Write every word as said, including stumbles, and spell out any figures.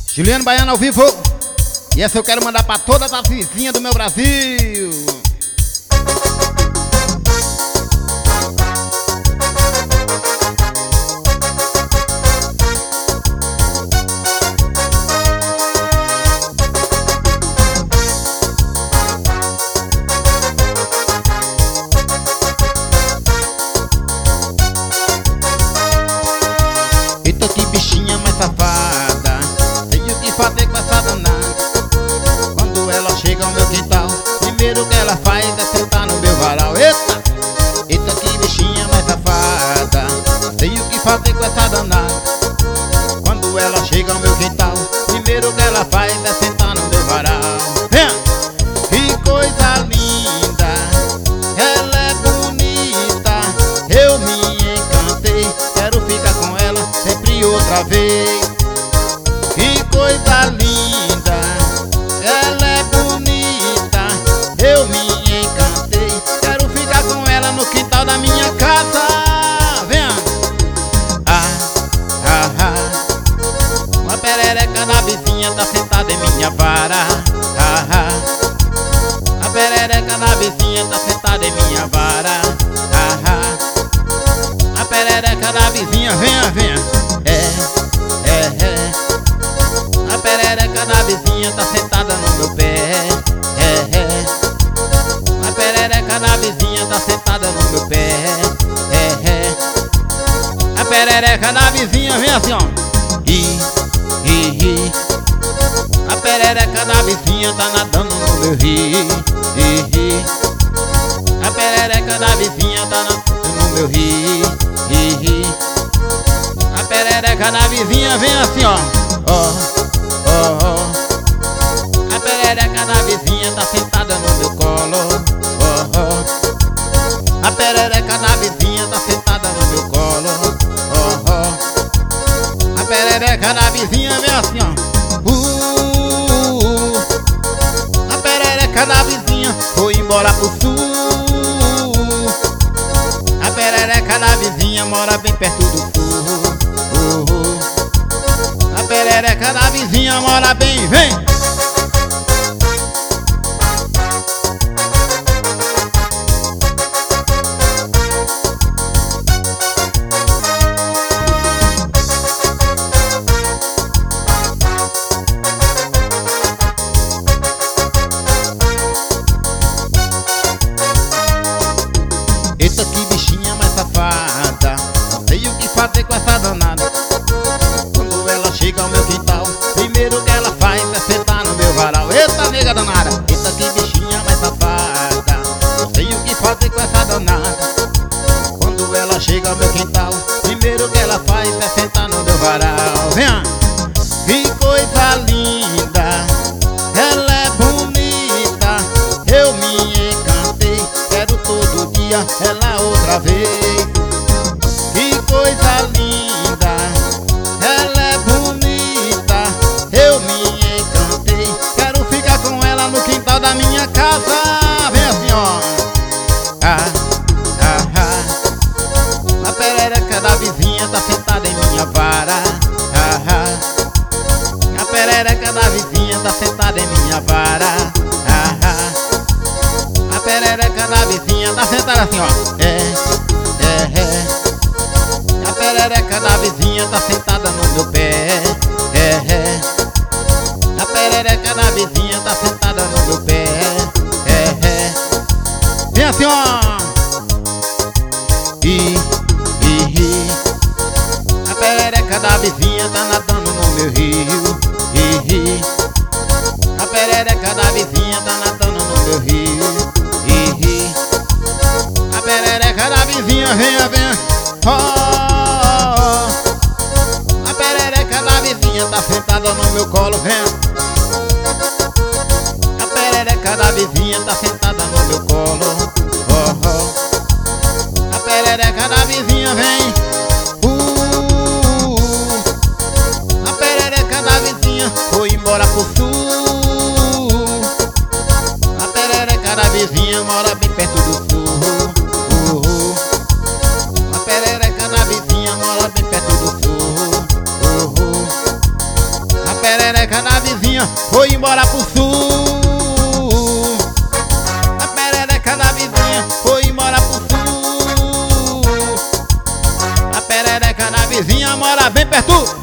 Juliano Baiano ao vivo. E essa eu quero mandar pra todas as vizinhas do meu Brasil. Eita, que bichinha mais safada, sei o que fazer com essa danada. Quando ela chega ao meu quintal, primeiro que ela faz é sentar no meu varal. Eita, eita, que bichinha mais safada, sei o que fazer com essa danada. Quando ela chega ao meu quintal, primeiro que ela faz é sentar no meu varal. Venha! Que coisa linda, ela é bonita, eu me encantei, quero ficar com ela sempre outra vez. Que coisa linda, ela é bonita, eu me encantei, quero ficar com ela no quintal da minha casa. Venha! Ah, ah, ah. Uma perereca na vizinha tá sentada em minha vara. Ah, ah. A perereca na vizinha tá sentada em minha vara. Ah, ah. A perereca da vizinha, venha, venha. É, é, é. A perereca da vizinha tá sentada no meu pé. É, é. A perereca da vizinha tá sentada no meu pé. É, é. A perereca da vizinha vem assim, ó. Ri, ri, ri. A perereca da vizinha tá nadando no meu rio. Ri, ri. A perereca da vizinha tá nadando no meu rio. Ri, ri. A perereca da vizinha vem assim, ó. Ó, ó, ó. A perereca da vizinha tá sentada no meu colo. Ó, ó. A perereca da vizinha tá sentada no meu colo. Ó, ó. A perereca da vizinha vem assim, ó. Uh, uh. A perereca da vizinha foi embora pro sul. A perereca da vizinha mora bem perto do sul. Uh, uh. A perereca da vizinha mora bem, vem! Eita, que bichinha mais safada, não sei o que fazer com essa danada. Quando ela chega ao meu quintal, primeiro que ela faz é sentar no meu varal. Eita, nega danada. Eita, que bichinha mais safada, não sei o que fazer com essa danada. Quando ela chega ao meu quintal, primeiro que ela faz é sentar no meu varal. Venha! Que coisa linda, ela é bonita, eu me encantei, quero todo dia ela outra vez. Que coisa linda, ela é bonita, eu me encantei, quero ficar com ela no quintal da minha casa. Vem assim, ó. Ah, ah, ah. A perereca da vizinha tá sentada em minha vara. Ah, ah. A perereca da vizinha tá sentada em minha vara. Ah, ah. A perereca da vizinha tá sentada assim, ó. É, é, é. A perereca da vizinha tá sentada no meu pé. É, é. A perereca da vizinha tá sentada no meu pé. É, é. Vem assim, ó. Ri, ri, ri. A perereca da vizinha tá nadando no meu rio. Ri, ri. A perereca da vizinha tá nadando no meu rio. Ri, ri. A perereca da vizinha, venha, venha. Oh, oh, oh. A perereca da vizinha tá sentada no meu colo, venha. A perereca da vizinha tá sentada no meu colo. Oh, oh. A perereca da vizinha vem. Uh, uh. A perereca da vizinha foi embora pro sul. A perereca da vizinha mora bem perto do sul. Uh, uh. A perereca da vizinha mora bem perto do sul. Uh, uh. A perereca perereca da vizinha foi embora pro sul. A perereca da vizinha foi embora pro sul. A perereca da vizinha mora bem perto